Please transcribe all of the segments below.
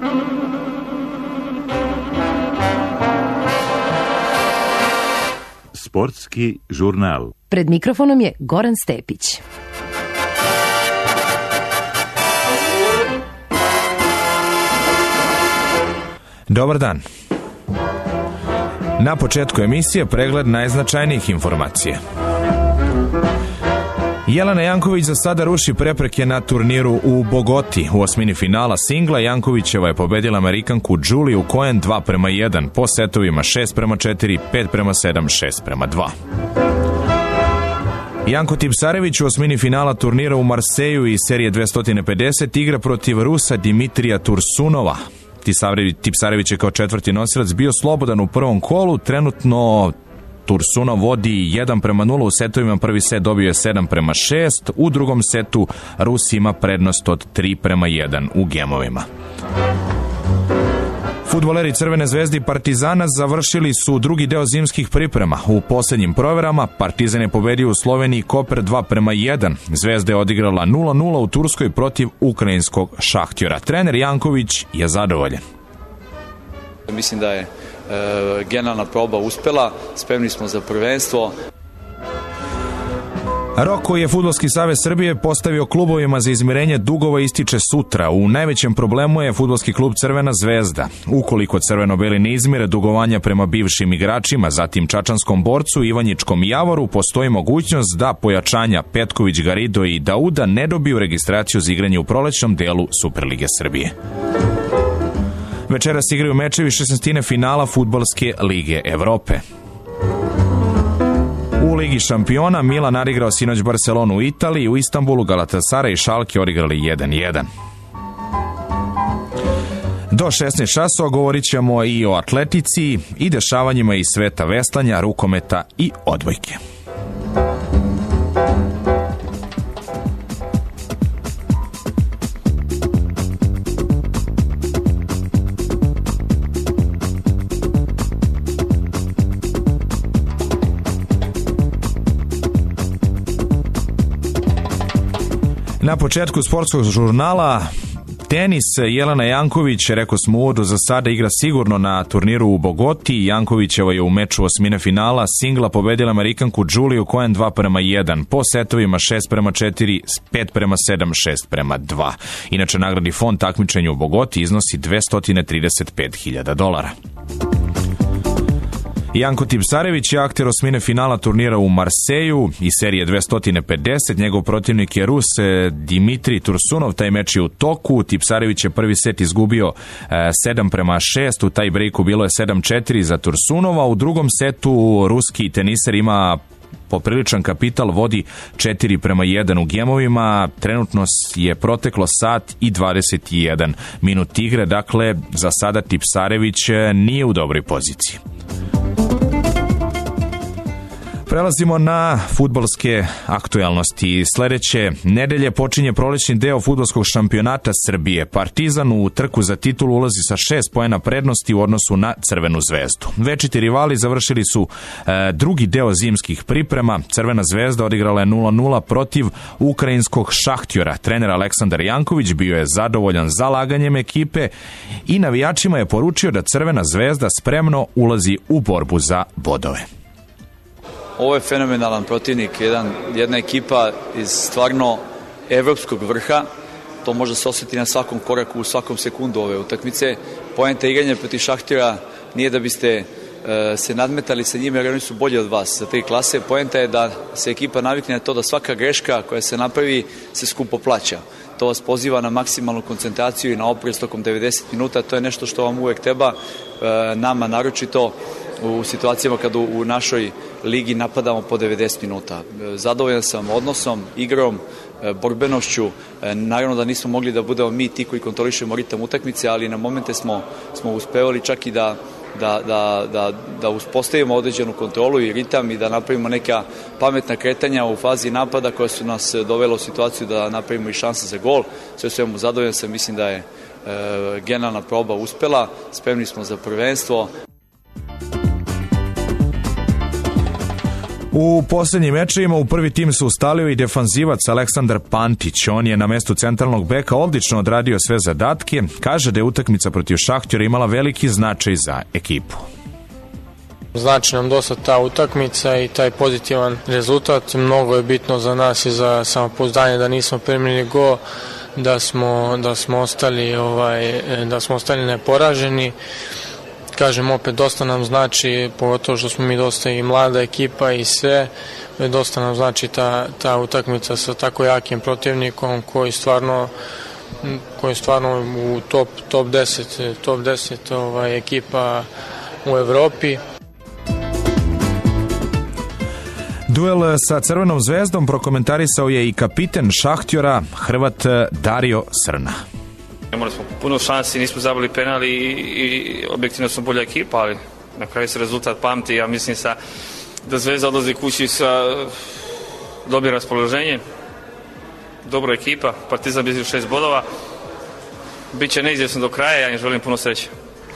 Sportski žurnal. Pred mikrofonom je Goran Stepić. Dobar dan. Na početku emisije pregled najznačajnijih informacija. Jelena Janković za sada ruši prepreke na turniru u Bogoti. U osmini finala singla Jankovićeva je pobedila Amerikanku Juliju Cohen 2:1 po setovima 6:4, 5:7, 6:2. Janko Tipsarević u osmini finala turnira u Marseju iz serije 250 igra protiv Rusa Dimitrija Tursunova. Tipsarević je kao četvrti nosilac bio slobodan u prvom kolu, trenutno Tursunov vodi 1:0 u setovima, prvi set dobio je 7:6, u drugom setu Rus ima prednost od 3:1 u gemovima. Fudbaleri Crvene zvezde i Partizana završili su drugi deo zimskih priprema. U posljednjim proverama Partizan je pobedio u Sloveniji Koper 2:1. Zvezda je odigrala 0:0 u Turskoj protiv ukrajinskog Šahtjora. Trener Janković je zadovoljan. Mislim da je generalna proba uspela, spremni smo za prvenstvo. Rok koji je Fudbalski savez Srbije postavio klubovima za izmirenje dugova ističe sutra. U najvećem problemu je Fudbalski klub Crvena zvezda. Ukoliko crveno-beli ne izmire dugovanja prema bivšim igračima, zatim čačanskom borcu Ivanjičkom Javoru, postoji mogućnost da pojačanja Petković, Garido i Dauda ne dobiju registraciju za igranje u prolećnom delu Superlige Srbije. Večeras igraju mečevi 16. finala Fudbalske lige Evrope. U Ligi šampiona Milan odigrao sinoć Barcelonu u Italiji, u Istanbulu Galatasaray i Schalke odigrali 1:1. Do 16 časova govorit ćemo i o atletici i dešavanjima iz sveta veslanja, rukometa i odbojke. Na početku sportskog žurnala tenis. Jelena Janković, rekao smo u uvodu, za sada igra sigurno na turniru u Bogoti. Jankovićeva je u meču osmine finala singla pobedila Amerikanku Juliju Cohen 2:1 po setovima 6:4, 5:7, 6:2. Inače, nagradni fond takmičenja u Bogoti iznosi $235.000. Janko Tipsarević je akter osmine finala turnira u Marseju iz serije 250. Njegov protivnik je Rus Dimitrij Tursunov. Taj meč je u toku. Tipsarević je prvi set izgubio 7:6. U taj breaku bilo je 7:4 za Tursunova. U drugom setu ruski teniser ima popriličan kapital, vodi 4:1 u gemovima. Trenutno je proteklo sat i 21 minut igre. Dakle, za sada Tipsarević nije u dobroj poziciji. Prelazimo na fudbalske aktualnosti. Sledeće nedelje počinje prolećni deo fudbalskog šampionata Srbije. Partizan u trku za titulu ulazi sa 6 poena prednosti u odnosu na Crvenu zvezdu. Večiti rivali završili su drugi deo zimskih priprema. Crvena zvezda odigrala je 0:0 protiv ukrajinskog Šahtjora. Trener Aleksandar Janković bio je zadovoljan zalaganjem ekipe i navijačima je poručio da Crvena zvezda spremno ulazi u borbu za bodove. Ovo je fenomenalan protivnik, jedna ekipa iz stvarno evropskog vrha. To može se osjetiti na svakom koraku, u svakom sekundu ove utakmice. Poenta igranja protiv Šahtjora nije da biste se nadmetali sa njima, jer oni su bolji od vas za 3 klase. Poenta je da se ekipa navikne na to da svaka greška koja se napravi se skupo plaća. To vas poziva na maksimalnu koncentraciju i na oprez tokom 90 minuta. To je nešto što vam uvek treba, nama naročito u situacijama kada u našoj ligi napadamo po 90 minuta. Zadovoljan sam odnosom, igrom, borbenošću. Naravno da nismo mogli da budemo mi ti koji kontrolišemo ritam utakmice, ali na momente smo uspevali čak i da uspostavimo određenu kontrolu i ritam i da napravimo neka pametna kretanja u fazi napada koja su nas dovela u situaciju da napravimo i šanse za gol. Sve svemu zadovoljan sam, mislim da je generalna proba uspela, spremni smo za prvenstvo. U posljednjim mečevima u prvi tim se ustalio i defanzivac Aleksandar Pantić. On je na mestu centralnog beka odlično odradio sve zadatke. Kaže da je utakmica protiv Šahtjora imala veliki značaj za ekipu. Znači nam dosta ta utakmica i taj pozitivan rezultat. Mnogo je bitno za nas i za samopouzdanje da nismo primili go, da smo ostali neporaženi. Kažem, opet dosta nam znači, pogotovo što smo mi dosta i mlada ekipa i sve, dosta nam znači ta utakmica sa tako jakim protivnikom koji stvarno u top 10 ekipa u Evropi. Duel sa Crvenom zvezdom prokomentarisao je i kapiten Šahtjora, Hrvat Dario Srna. Imali smo puno šansi, nismo zabili penali i objektivno smo bolja ekipa, ali na kraju se rezultat pamti. Ja mislim da Zvezda odlazi kući sa dobrim raspoloženjem, dobra ekipa, Partizan blizu 6 bodova, biće neizvjesno do kraja, ja im želim puno sreće.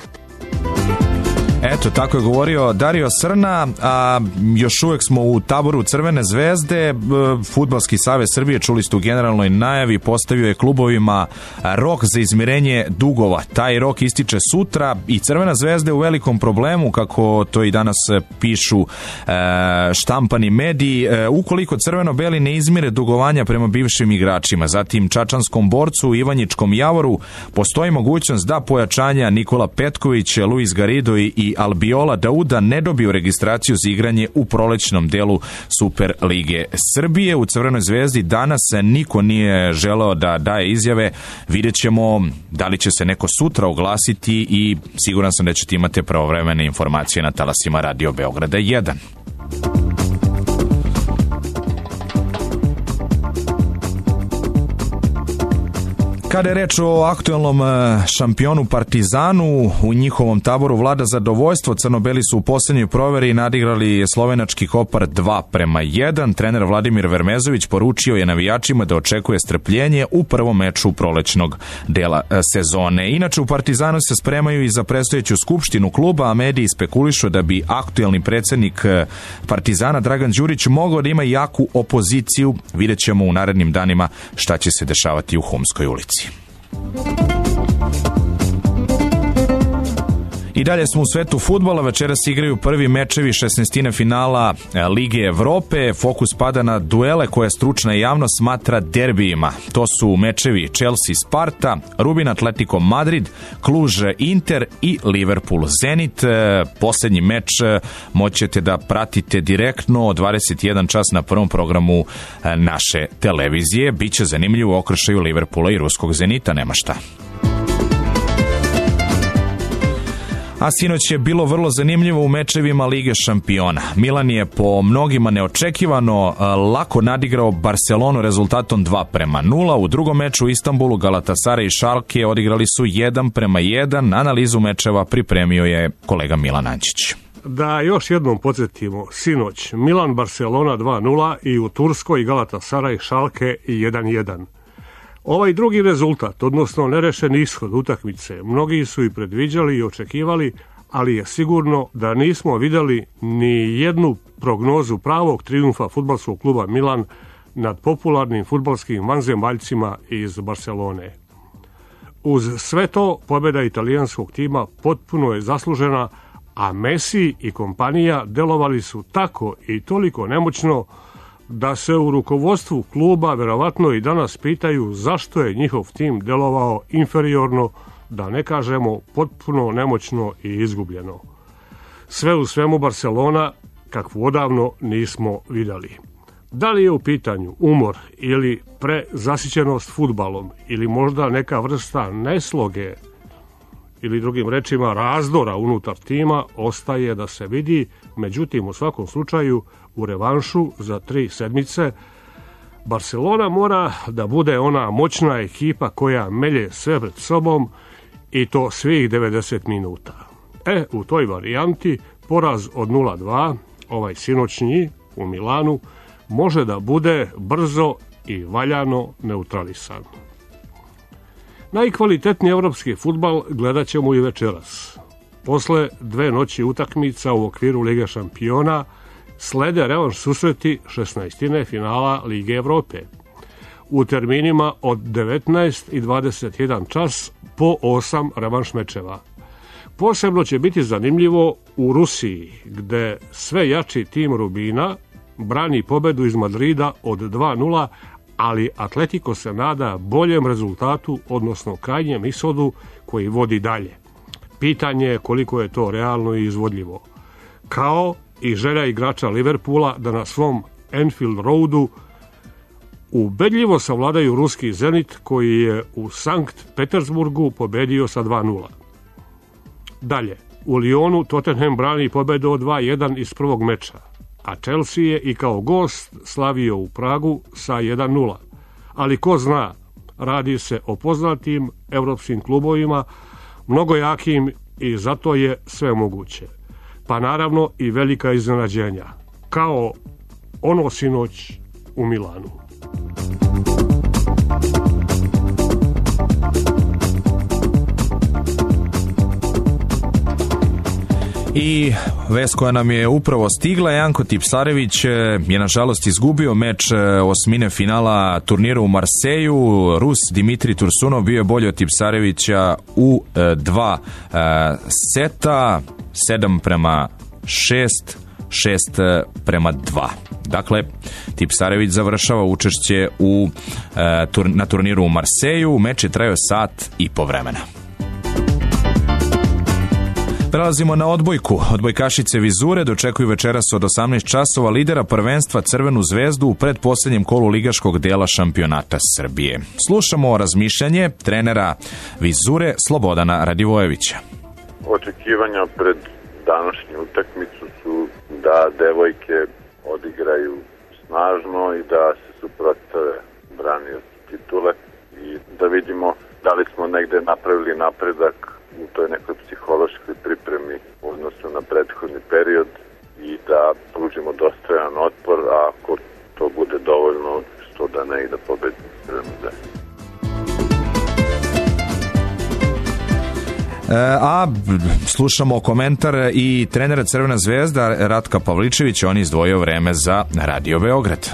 Eto, tako je govorio Dario Srna, a još uvek smo u taboru Crvene zvezde. Fudbalski savez Srbije, čuli ste u generalnoj najavi, postavio je klubovima rok za izmirenje dugova. Taj rok ističe sutra i Crvena zvezda je u velikom problemu, kako to i danas pišu štampani mediji, ukoliko crveno-beli ne izmire dugovanja prema bivšim igračima. Zatim čačanskom borcu, Ivanjičkom Javoru, postoji mogućnost da pojačanja Nikola Petković, Luis Garrido i Albiola Dauda ne dobiju registraciju za igranje u prolećnom delu Super lige Srbije. U Crvenoj zvezdi danas niko nije želeo da daje izjave. Vidjet ćemo da li će se neko sutra oglasiti i siguran sam da ćete imati pravovremene informacije na talasima Radio Beograda 1. Kada je reč o aktuelnom šampionu Partizanu, u njihovom taboru vlada zadovoljstvo. Crno-beli su u posljednjoj proveri nadigrali slovenački Kopar 2:1. Trener Vladimir Vermezović poručio je navijačima da očekuje strpljenje u prvom meču prolećnog dela sezone. Inače, u Partizanu se spremaju i za predstojeću skupštinu kluba, a mediji spekulišu da bi aktuelni predsjednik Partizana Dragan Đurić mogao da ima jaku opoziciju. Vidjet ćemo u narednim danima šta će se dešavati u Humskoj ulici. I dalje smo u svetu fudbala. Večeras igraju prvi mečevi 16. finala Lige Evrope. Fokus pada na duele koje stručna javnost smatra derbijima. To su mečevi Chelsea-Sparta, Rubin Atletico Madrid, Cluj-Inter i Liverpool-Zenit. Posljednji meč moćete da pratite direktno od 21 čas na prvom programu naše televizije. Biće zanimljivo u okršaju Liverpoola i ruskog Zenita, nema šta. A sinoć je bilo vrlo zanimljivo u mečevima Lige šampiona. Milan je po mnogima neočekivano lako nadigrao Barcelonu rezultatom 2:0. U drugom meču u Istanbulu Galatasaray i Schalke odigrali su 1:1. Analizu mečeva pripremio je kolega Milan Ančić. Da još jednom podsjetimo, sinoć Milan Barcelona 2:0 i u Turskoj Galatasaray Schalke 1:1. Ovaj drugi rezultat, odnosno nerešen ishod utakmice, mnogi su i predviđali i očekivali, ali je sigurno da nismo vidjeli ni jednu prognozu pravog trijumfa fudbalskog kluba Milan nad popularnim fudbalskim vanzemaljcima iz Barcelone. Uz sve to, pobjeda italijanskog tima potpuno je zaslužena, a Messi i kompanija delovali su tako i toliko nemoćno da se u rukovodstvu kluba verovatno i danas pitaju zašto je njihov tim delovao inferiorno, da ne kažemo potpuno nemoćno i izgubljeno. Sve u svemu Barcelona kakvu odavno nismo vidjeli. Da li je u pitanju umor ili prezasićenost fudbalom ili možda neka vrsta nesloge ili drugim rečima razdora unutar tima, ostaje da se vidi. Međutim, u svakom slučaju u revanšu za 3 sedmice Barcelona mora da bude ona moćna ekipa koja melje sve pred sobom i to svih 90 minuta. U toj varijanti poraz od 0:2, ovaj sinoćnji u Milanu, može da bude brzo i valjano neutralisan. Najkvalitetniji evropski fudbal gledat ćemo i večeras. Posle 2 noći utakmica u okviru Lige šampiona Slede revanš susreti 16. finala Lige Evrope u terminima od 19 i 21 čas po 8 revanš mečeva. Posebno će biti zanimljivo u Rusiji, gde sve jači tim Rubina brani pobedu iz Madrida od 2:0, ali Atletico se nada boljem rezultatu, odnosno krajnjem ishodu koji vodi dalje. Pitanje je koliko je to realno i izvodljivo. Kao i želja igrača Liverpoola da na svom Anfield Roadu ubedljivo savladaju ruski Zenit koji je u Sankt Petersburgu pobedio sa 2:0. Dalje, u Lyonu Tottenham brani pobedu od 2:1 iz prvog meča, a Chelsea je i kao gost slavio u Pragu sa 1:0. Ali ko zna, radi se o poznatim evropskim klubovima, mnogo jakim i zato je sve moguće. Pa naravno i velika iznenađenja, kao ono sinoć u Milanu. I vest koja nam je upravo stigla, Janko Tipsarević je nažalost izgubio meč osmine finala turnira u Marseju. Rus Dimitri Tursunov bio je bolji od Tipsarevića u 2 seta, 7:6, 6:2. Dakle, Tipsarević završava učešće na turniru u Marseju. Meč je trajao 1,5 sata vremena. Prelazimo na odbojku. Odbojkašice Vizure dočekuju večeras od 18 časova lidera prvenstva Crvenu zvezdu u predposlednjem kolu ligaškog dela šampionata Srbije. Slušamo razmišljanje trenera Vizure Slobodana Radivojevića. Očekivanja pred današnju utakmicu su da devojke odigraju snažno i da se suprotstave braniocu titule i da vidimo da li smo negde napravili napredak u toj nekoj psihološkoj pripremi u odnosu na prethodni period i da pružimo dostojan otpor, a ako to bude dovoljno, što da ne i da pobedimo Crvenu zvezdu. A slušamo komentar i trenera Crvena zvezda Ratka Pavličevića, on je izdvojio vreme za Radio Beograd.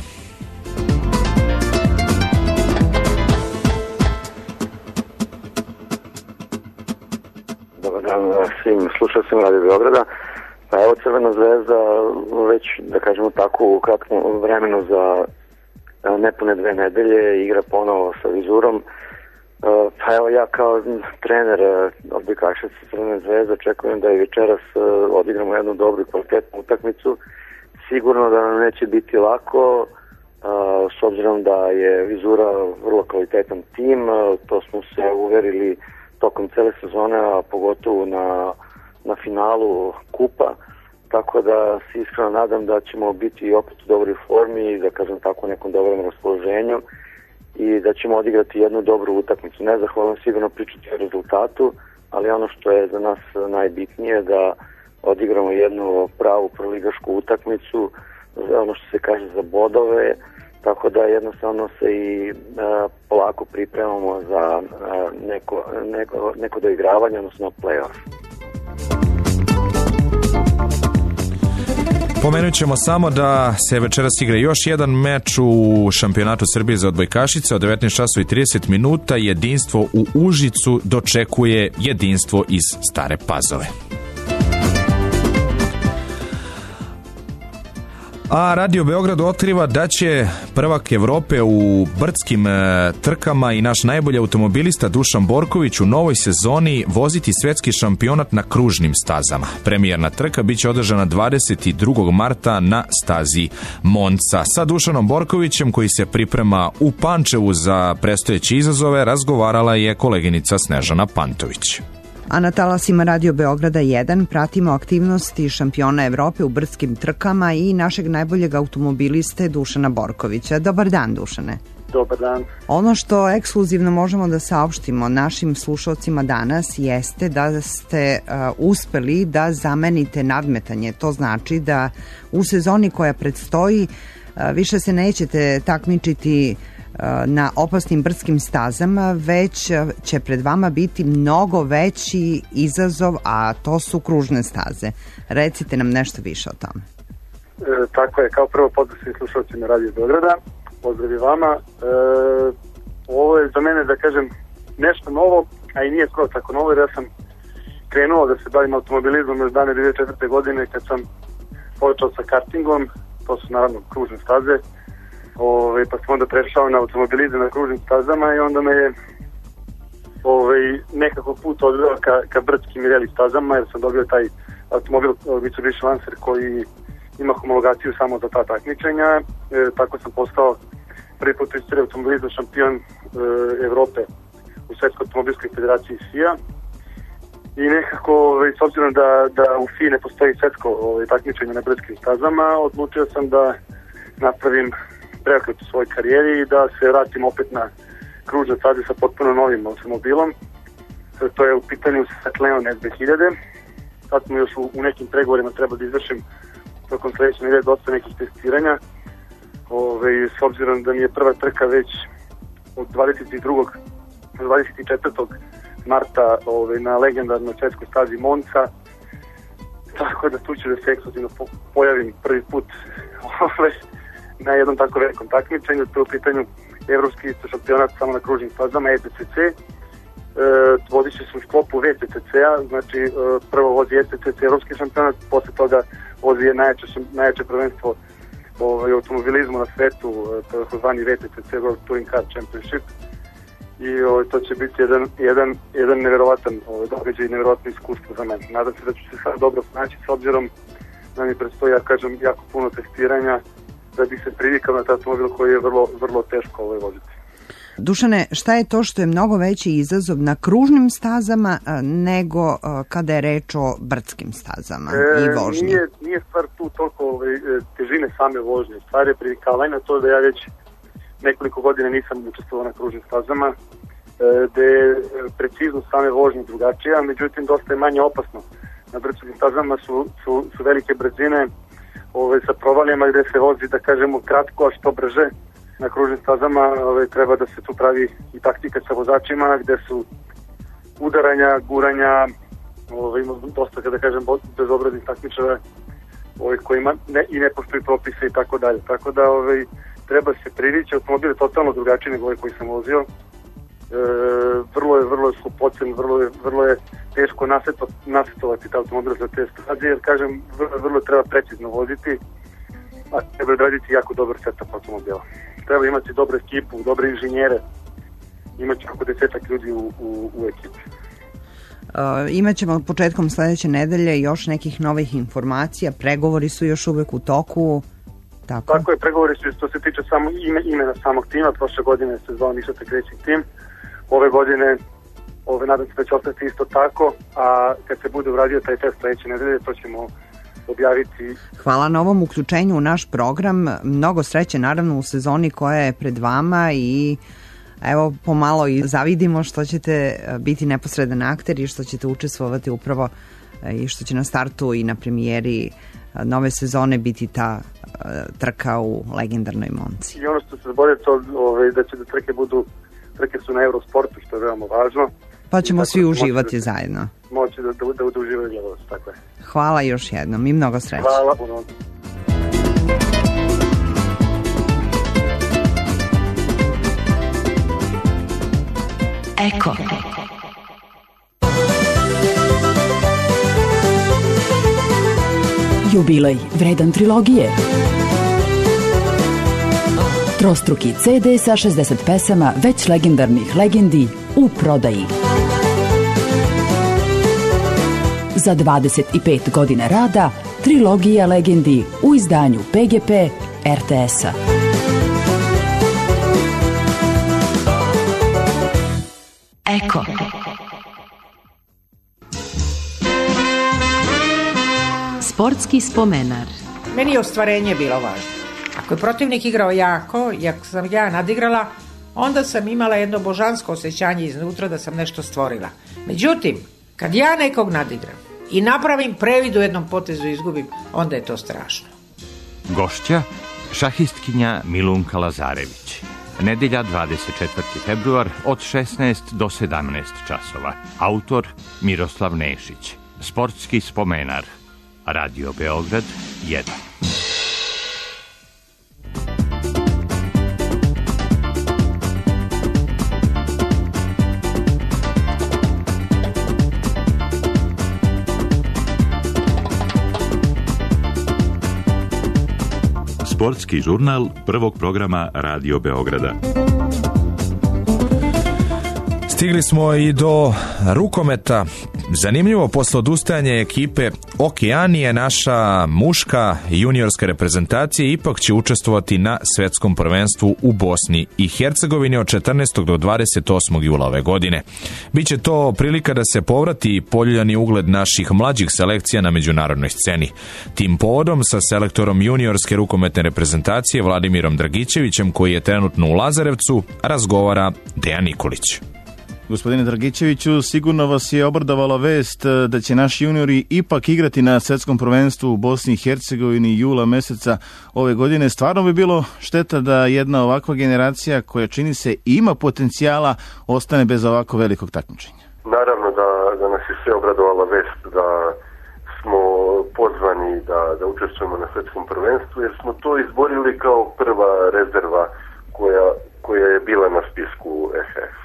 Svim slušalcima Radio Beograda. Pa evo, Crvena zvezda već, da kažemo tako, u kratkom vremenu za nepune 2 nedelje igra ponovo sa Vizurom. Pa evo, ja kao trener odbojkašica Crvene zvezde očekujem da i večeras odigramo jednu dobru i kvalitetnu utakmicu. Sigurno da nam neće biti lako, s obzirom da je Vizura vrlo kvalitetan tim. To smo se uverili tokom cele sezone, a pogotovo na finalu kupa, tako da se iskreno nadam da ćemo biti opet u dobroj formi i da kažem tako u nekom dobrom raspoloženju i da ćemo odigrati jednu dobru utakmicu. Nezahvalno sigurno pričati o rezultatu, ali ono što je za nas najbitnije da odigramo jednu pravu proligašku utakmicu, ono što se kaže za bodove, tako da jednostavno se i polako pripremamo za neko doigravanje, odnosno play-off. Pomenut ćemo samo da se večeras igra još jedan meč u šampionatu Srbije za odbojkašice od 19:30. Jedinstvo u Užicu dočekuje Jedinstvo iz Stare Pazove. A Radio Beograd otkriva da će prvak Evrope u brdskim trkama i naš najbolji automobilista Dušan Borković u novoj sezoni voziti svetski šampionat na kružnim stazama. Premijerna trka biće održana 22. marta na stazi Monca. Sa Dušanom Borkovićem, koji se priprema u Pančevu za predstojeće izazove, razgovarala je koleginica Snežana Pantović. A na talasima Radio Beograda 1 pratimo aktivnosti šampiona Evrope u brdskim trkama i našeg najboljeg automobiliste Dušana Borkovića. Dobar dan, Dušane. Dobar dan. Ono što ekskluzivno možemo da saopštimo našim slušalcima danas jeste da ste uspeli da zamenite nadmetanje. To znači da u sezoni koja predstoji više se nećete takmičiti na opasnim brdskim stazama, već će pred vama biti mnogo veći izazov, a to su kružne staze. Recite nam nešto više o tome. Tako je, kao prvo pozdrav svim slušalcima Radio Beograda, pozdrav i vama. Ovo je za mene, da kažem, nešto novo, a i nije skoro tako novo, jer ja sam krenuo da se bavim automobilizmom još dane 2004. godine kad sam počeo sa kartingom, to su naravno kružne staze, pa sam onda prešao na automobilizam na kružnim stazama i onda me je nekako put odveo ka brdskim i reli stazama, jer sam dobio taj automobil Mitsubishi Lancer koji ima homologaciju samo za ta takmičenja. Tako sam postao prvi put u istoriji automobilizma šampion Evrope u Svetskoj automobilskoj federaciji FIA. I nekako, s obzirom da u FIA ne postoji svetsko takmičenje na brdskim stazama, odlučio sam da napravim preokret u svojoj karijeri i da se vratim opet na kružne staze sa potpuno novim automobilom. To je u pitanju Seat Leon S2000. Sad smo još u nekim pregovorima, treba da izvršim tokom sledeće nedelje dosta nekih testiranja. S obzirom da mi je prva trka već od 24. marta na legendarnoj svetskoj stazi Monza, tako da tu ću da se ekskluzivno pojavim prvi put na jednom tako velikom takmičenju. To je u pitanju evropski šampionat samo na kružnim stazama ETCC. Vodiće se u sklopu VTCC-a, znači prvo vozi ETCC evropski šampionat, posle toga vozi najjače prvenstvo automobilizmu na svetu, takozvani VTCC World Touring Car Championship, i to će biti jedan neverovatan događaj i neverovatno iskustvo za mene. Nadam se da ću se sad dobro snaći, s obzirom da mi predstoji, ja kažem, jako puno testiranja da bi se privikao na taj automobil koji je vrlo teško voziti. Dušane, šta je to što je mnogo veći izazov na kružnim stazama nego kada je reč o brdskim stazama i vožnji? Nije stvar tu toliko težine same vožnje. Stvar je privikavanja, to da ja već nekoliko godina nisam učestvovao na kružnim stazama, gde je preciznost same vožnje drugačija, međutim dosta je manje opasno. Na brdskim stazama su velike brzine sa provaljama gde se vozi, da kažemo, kratko, a što brže. Na kružnim stazama treba da se tu pravi i taktika sa vozačima, gde su udaranja, guranja, ima dosta, kada kažem, bezobraznih takmičara kojima ne poštuju propise i tako dalje. Tako da treba se privići, automobil je totalno drugačiji nego koji sam vozio. Vrlo je skupocen, vrlo je teško nasetovati ta automobil za te staze, jer kažem, vrlo treba precizno voziti, a treba odraditi jako dobar setup automobila. Treba imati dobru ekipu, dobre inženjere, imati oko 10 ljudi u ekipi. Imaćemo početkom sledeće nedelje još nekih novih informacija, pregovori su još uvek u toku. Tako je, pregovori su što se tiče samo imena samog tima. Prošle godine se zvao Niša Racing Team. Ove godine nadam se da će ostati isto tako, a kad se bude uradio taj test sledeće nedelje, to ćemo objaviti. Hvala na ovom uključenju u naš program. Mnogo sreće naravno u sezoni koja je pred vama i evo pomalo i zavidimo što ćete biti neposredan akter i što ćete učestvovati upravo i što će na startu i na premijeri nove sezone biti ta trka u legendarnoj Monci. I ono što se zaboravlja to da će da trke su na Eurosportu, što je veoma važno. Pa ćemo svi uživati zajedno. Moći da uživaju gledalac, tako je. Hvala još jednom i mnogo sreće. Hvala puno. Eko. Jubilej vredan trilogije. Trostruki CD sa 60 pesama već legendarnih legendi u prodaji. Za 25 godina rada, trilogija legendi u izdanju PGP RTS-a. Eko. Sportski spomenar. Meni je ostvarenje bilo važno. Ako je protivnik igrao jako i ako sam ja nadigrala, onda sam imala jedno božansko osjećanje iznutra da sam nešto stvorila. Međutim, kad ja nekog nadigram i napravim previd u jednom potezu i izgubim, onda je to strašno. Gošća, šahistkinja Milunka Lazarević. Nedelja 24. februar od 16 do 17 časova. Autor Miroslav Nešić. Sportski spomenar. Radio Beograd 1. Sportski žurnal prvog programa Radio Beograda. Stigli smo i do rukometa. Zanimljivo, posle odustajanja ekipe Okeanije, naša muška juniorska reprezentacija ipak će učestvovati na svetskom prvenstvu u Bosni i Hercegovini od 14. do 28. jula ove godine. Biće to prilika da se povrati poljuljani ugled naših mlađih selekcija na međunarodnoj sceni. Tim povodom sa selektorom juniorske rukometne reprezentacije Vladimirom Dragićevićem, koji je trenutno u Lazarevcu, razgovara Dejan Nikolić. Gospodine Dragićeviću, sigurno vas je obradovala vest da će naši juniori ipak igrati na svetskom prvenstvu u Bosni i Hercegovini jula meseca ove godine. Stvarno bi bilo šteta da jedna ovakva generacija koja čini se ima potencijala ostane bez ovako velikog takmičenja. Naravno da nas je sve obradovala vest da smo pozvani da učestvujemo na svetskom prvenstvu, jer smo to izborili kao prva rezerva koja je bila na spisku FF.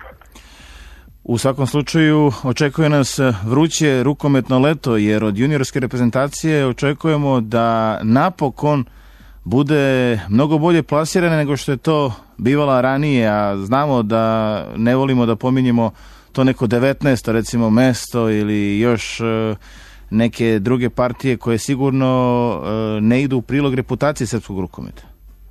U svakom slučaju očekuje nas vruće rukometno leto, jer od juniorske reprezentacije očekujemo da napokon bude mnogo bolje plasirane nego što je to bivala ranije, a znamo da ne volimo da pominjemo to neko 19. recimo mesto ili još neke druge partije koje sigurno ne idu u prilog reputacije srpskog rukometa.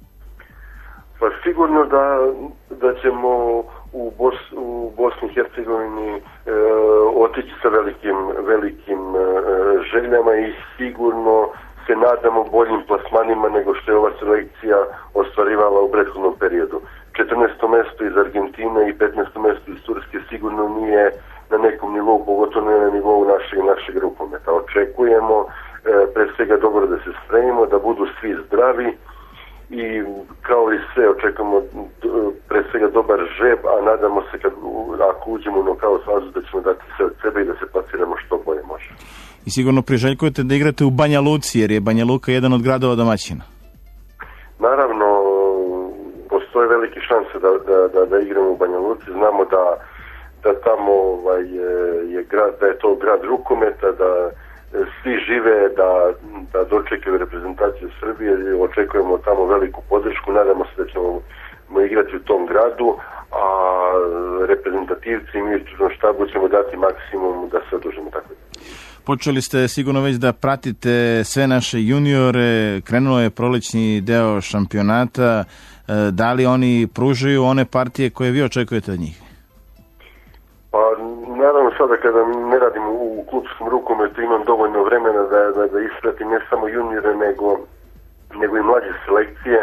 Pa sigurno da ćemo u Bosni i Hercegovini otići sa velikim željama i sigurno se nadamo boljim plasmanima nego što je ova selekcija ostvarivala u prethodnom periodu. 14. mjesto iz Argentine i 15. mjesto iz Turske sigurno nije na nekom nivou, pogotovo ne na nivou našeg rukometa. Očekujemo pre svega dobro da se spremimo, da budu svi zdravi, i kao i sve očekujemo pre svega dobar žeb, a nadamo se ako uđemo u nokaut fazu da ćemo dati sve od sebe i da se plasiramo što bolje može. I sigurno priželjkujete da igrate u Banja Luci, jer je Banja Luka jedan od gradova domaćina. Naravno, postoje velike šanse da igramo u Banja Luci. Znamo da tamo je grad, da je to grad rukometa, da svi žive da dočekaju reprezentaciju Srbije, očekujemo tamo veliku podršku, nadamo se da ćemo igrati u tom gradu, a reprezentativci i mi u štabu ćemo dati maksimum da se održimo tako. Počeli ste sigurno već da pratite sve naše juniore, krenuo je prolećni deo šampionata, da li oni pružaju one partije koje vi očekujete od njih? Pa naravno sada kada ne radim u klubskom rukometu imam dovoljno vremena da ispratim ne samo juniore nego i mlađe selekcije.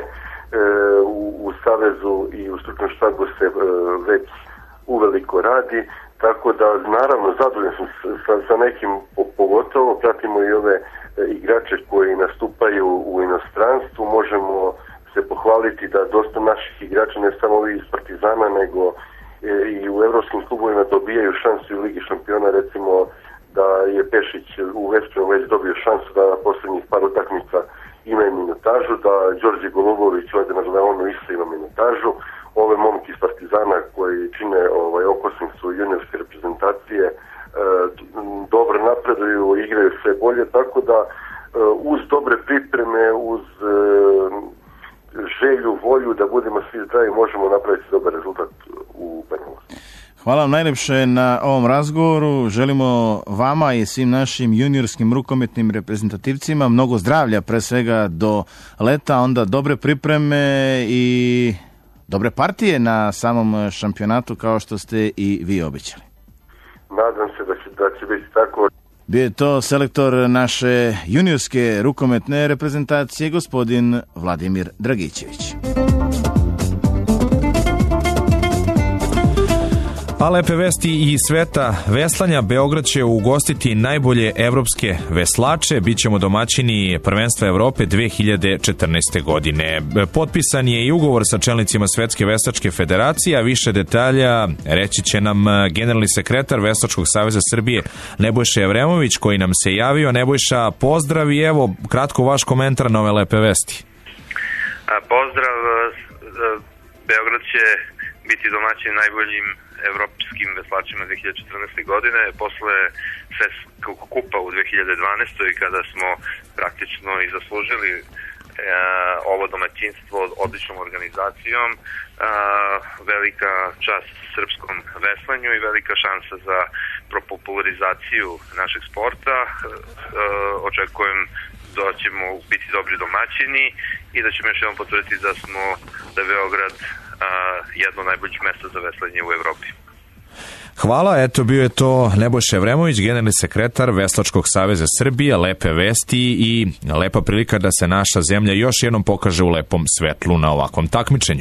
U Savezu i u stručnom štabu se već uveliko radi, tako da naravno zadovoljan sam sa nekim, pogotovo pratimo i ove igrače koji nastupaju u inostranstvu, možemo se pohvaliti da dosta naših igrača, ne samo ovi iz Partizana, nego i u evropskim klubovima dobijaju šansu u Ligi šampiona, recimo da je Pešić u Vestinu već dobio šansu da na posljednjih par utakmica ima minutažu, da Đorđe Golubović ovdje na Leonu isto ima minutažu. Ove momki iz Partizana koji čine okosnicu juniorske reprezentacije dobro napreduju, igraju sve bolje, tako da uz dobre pripreme, uz želju, volju da budemo svi zdravi možemo napraviti dobar rezultat u Banja Luci. Hvala vam najlepše na ovom razgovoru. Želimo vama i svim našim juniorskim rukometnim reprezentativcima mnogo zdravlja, pre svega do leta, onda dobre pripreme i dobre partije na samom šampionatu kao što ste i vi obećali. Nadam se da će biti tako. Bio je to selektor naše juniorske rukometne reprezentacije, gospodin Vladimir Dragićević. A lepe vesti iz sveta veslanja. Beograd će ugostiti najbolje evropske veslače. Bićemo domaćini prvenstva Evrope 2014. godine. Potpisan je i ugovor sa čelnicima Svetske veslačke federacije, a više detalja reći će nam generalni sekretar Veslačkog saveza Srbije Nebojša Evremović, koji nam se javio. Nebojša, pozdrav i evo kratko vaš komentar na ove lepe vesti. Pozdrav, Beograd će biti domaćin najboljim evropskim veslačima 2014. godine, posle Svetskog kupa u 2012. kada smo praktično i zaslužili ovo domaćinstvo odličnom organizacijom, velika čast srpskom veslanju i velika šansa za popularizaciju našeg sporta. Očekujem da ćemo biti dobri domaćini i da ćemo još jednom potvrditi da je Beograd jedno od najboljih mesta za veslanje u Evropi. Hvala, eto bio je to Nebojša Evremović, generalni sekretar Veslačkog saveza Srbije, lepe vesti i lepa prilika da se naša zemlja još jednom pokaže u lepom svetlu na ovakvom takmičenju.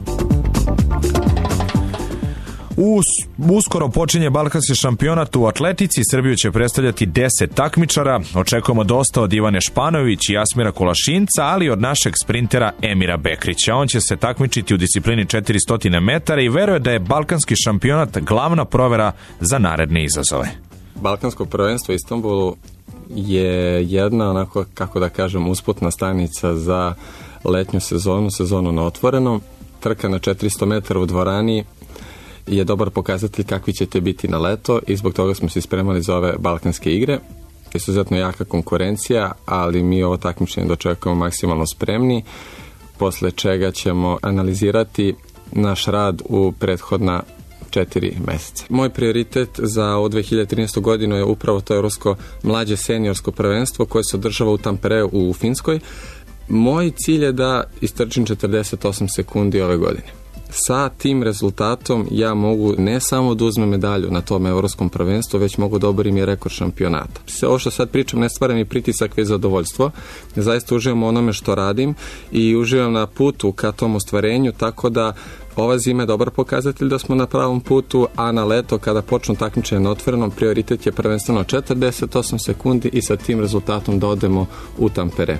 Uskoro počinje balkanski šampionat u atletici, Srbiju će predstavljati 10 takmičara, očekujemo dosta od Ivane Španović i Jasmira Kolašinca, ali od našeg sprintera Emira Bekrića. On će se takmičiti u disciplini 400 metara i veruje da je balkanski šampionat glavna provera za naredne izazove. Balkansko prvenstvo u Istanbulu je jedna, onako, kako da kažem, usputna stanica za letnju sezonu na otvorenom. Trka na 400 metara u dvorani je dobar pokazatelj kakvi ćete biti na leto i zbog toga smo se spremali za ove balkanske igre. Izuzetno jaka konkurencija, ali mi ovo takmičenje dočekujemo maksimalno spremni, posle čega ćemo analizirati naš rad u prethodna 4 meseca. Moj prioritet za ovu 2013. godinu je upravo to evropsko mlađe seniorsko prvenstvo koje se održava u Tampereu u Finskoj. Moj cilj je da istrčim 48 sekundi ove godine. Sa tim rezultatom ja mogu ne samo da uzmem medalju na tom evropskom prvenstvu, već mogu da oborim i rekord šampionata. Ovo što sad pričam ne stvara mi pritisak, već zadovoljstvo. Zaista uživam onome što radim i uživam na putu ka tom ostvarenju, tako da ova zima je dobar pokazatelj da smo na pravom putu, a na leto kada počnu takmičenje na otvorenom, prioritet je prvenstveno 48 sekundi i sa tim rezultatom da odemo u Tampere.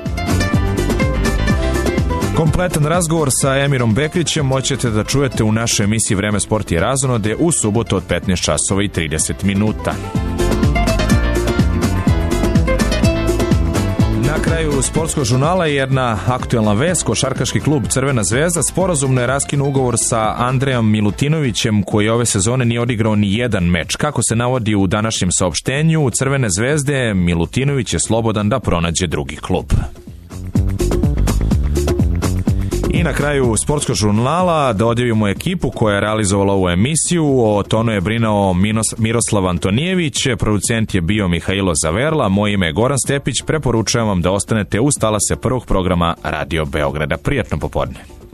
Kompletan razgovor sa Emirom Bekrićem moćete da čujete u našoj emisiji Vreme, sport i razonode u subotu od 15 časova i 30 minuta. Na kraju sportskog žurnala je jedna aktuelna vest. Košarkaški klub Crvena zvezda sporazumno je raskinuo ugovor sa Andrejom Milutinovićem, koji ove sezone nije odigrao ni jedan meč. Kako se navodi u današnjem saopštenju Crvene zvezde, Milutinović je slobodan da pronađe drugi klub. I na kraju sportskog žurnala da odjavimo ekipu koja je realizovala ovu emisiju. O tonu je brinao Miroslav Antonijević, producent je bio Mihajlo Zaverla, moje ime je Goran Stepić, preporučujem vam da ostanete uz talase prvog programa Radio Beograda. Prijatno popodne.